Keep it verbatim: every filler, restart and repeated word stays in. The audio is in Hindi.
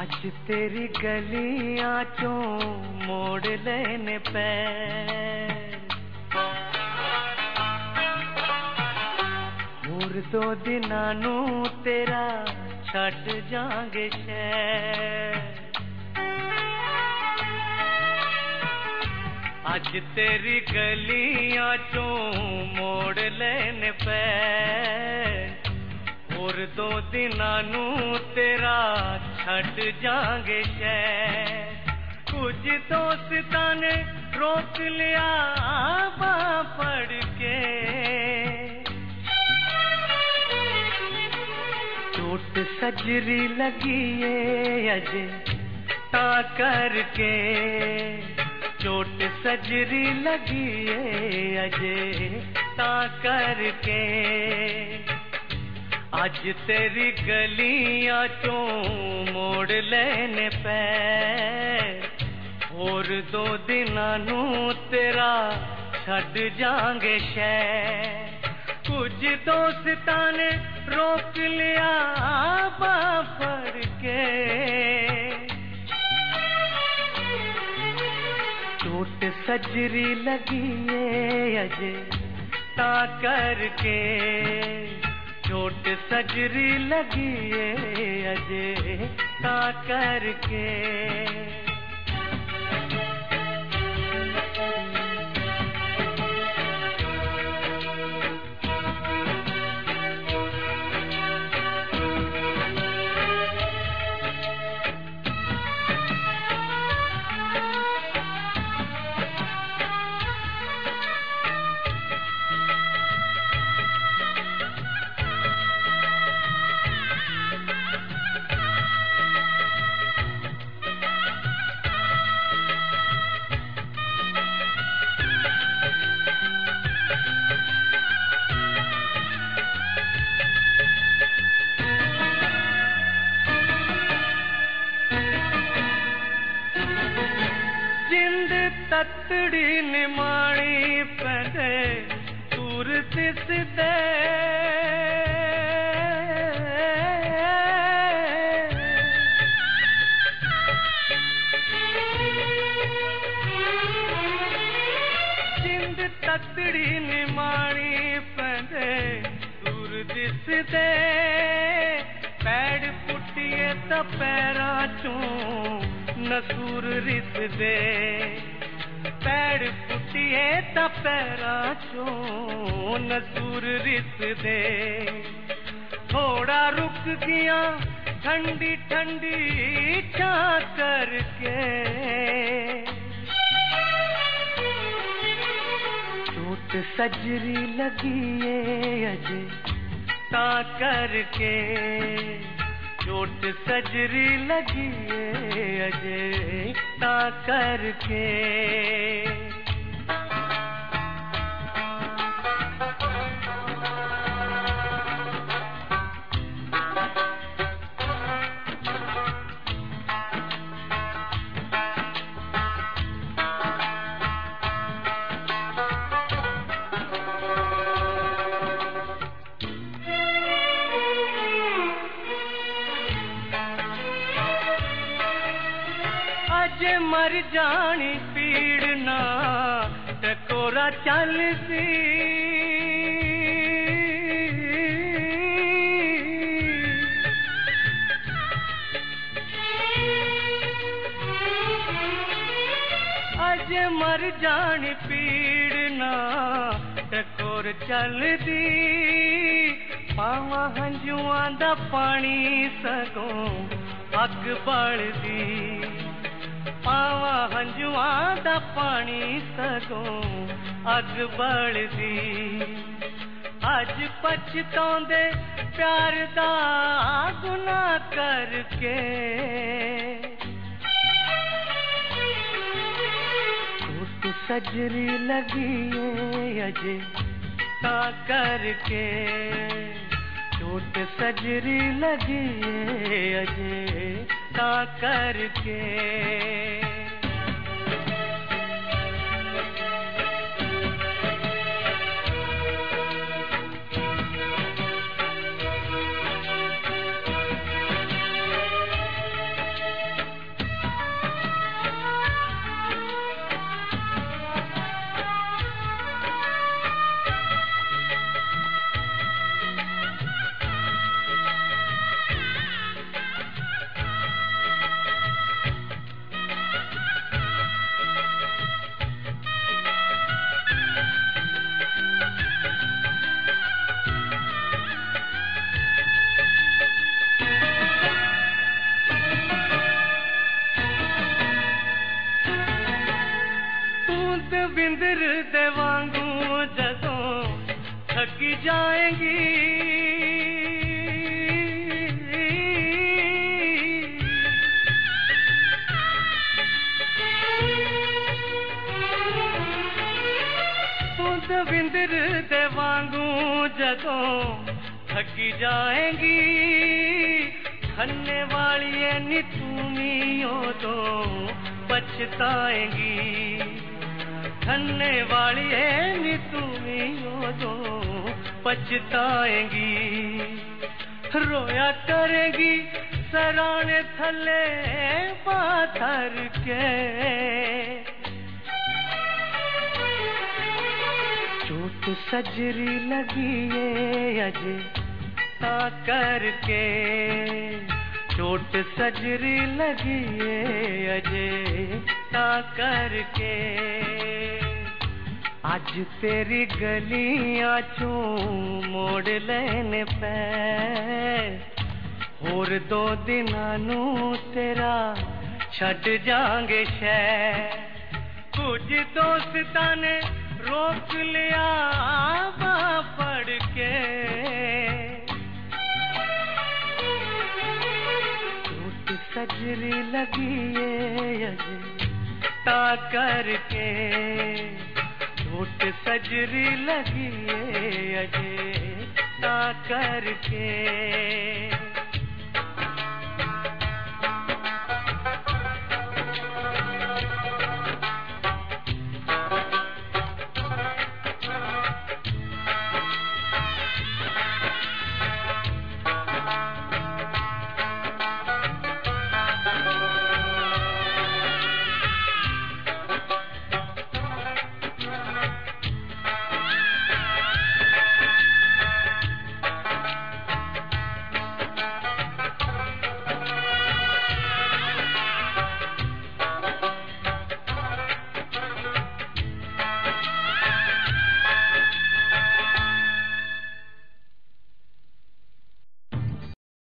आज तेरी गलियां चों मोड़ लेने पैर, होर दो दिनां नू तेरा छड्ड जांगे शहर। आज तेरी गलियां चों मोड़ लेने पैर, और दो दिनां नू तेरा छड्ड जांगे शहर। कुछ दोस्तां ने रोक लिया बांह फड़ के, चोट सजरी लगी है अजे तां करके, चोट सजरी लगी है अजे तां करके। आज तेरी गलियां चों मोड़ लेने पैर, और दो दिनां नू तेरा छड्ड जांगे शहर। कुछ दोस्तां ने रोक लिया बांह फड़ के, चोट सजरी लगी है अजे तां करके, चोट सजरी लगी है अजे तां करके। ततड़ी निमाणी पदे दूर दिसदे, जिंद ततड़ी निमाणी पदे दूर दिसदे। पैड़ पुट्टिए त पैरां चों नसूर रिसदे, पैड़ पुट्टिए त पैरां चों नसूर रिसदे। थोड़ा रुक गया ठंडी ठंडी छां करके, चोट सजरी लगी है अजे तां करके, चोट सजरी लगी है अजे तां करके। अजे मर जानी पीड़ ना टकोरा चलदी, अजे मर जानी पीड़ ना टकोर चलदी। पावां हंजुआं दा पानी सगों अग बलदी, पावा हंजुआं दा पानी सगों अग बलदी। अज पछतौंदे प्यार दा गुनाह करके, चोट सजरी लगी है अजे तां करके, चोट सजरी लगी है अजे तां करके। विंदर दे वांगू जदों थकी जाएंगी, खन्ने वाली नी तुमी उदों पछताएंगी, खन्ने वाली नी तुमी उदों पछताएंगी। रोया करेगी सराने थले पाथर के, चोट सजरी लगी है अजे ता करके, चोट सजरी लगी है अजे ता करके। आज तेरी गलियां चू मोड़ लेने पे, होर दो दिनां नू तेरा छड़ जांगे शहर। कुछ दोस्तां ने रोक लिया बांह फड़ के, चोट सजरी लगी है अजे ता करके, चोट सजरी लगी है अजे ता करके।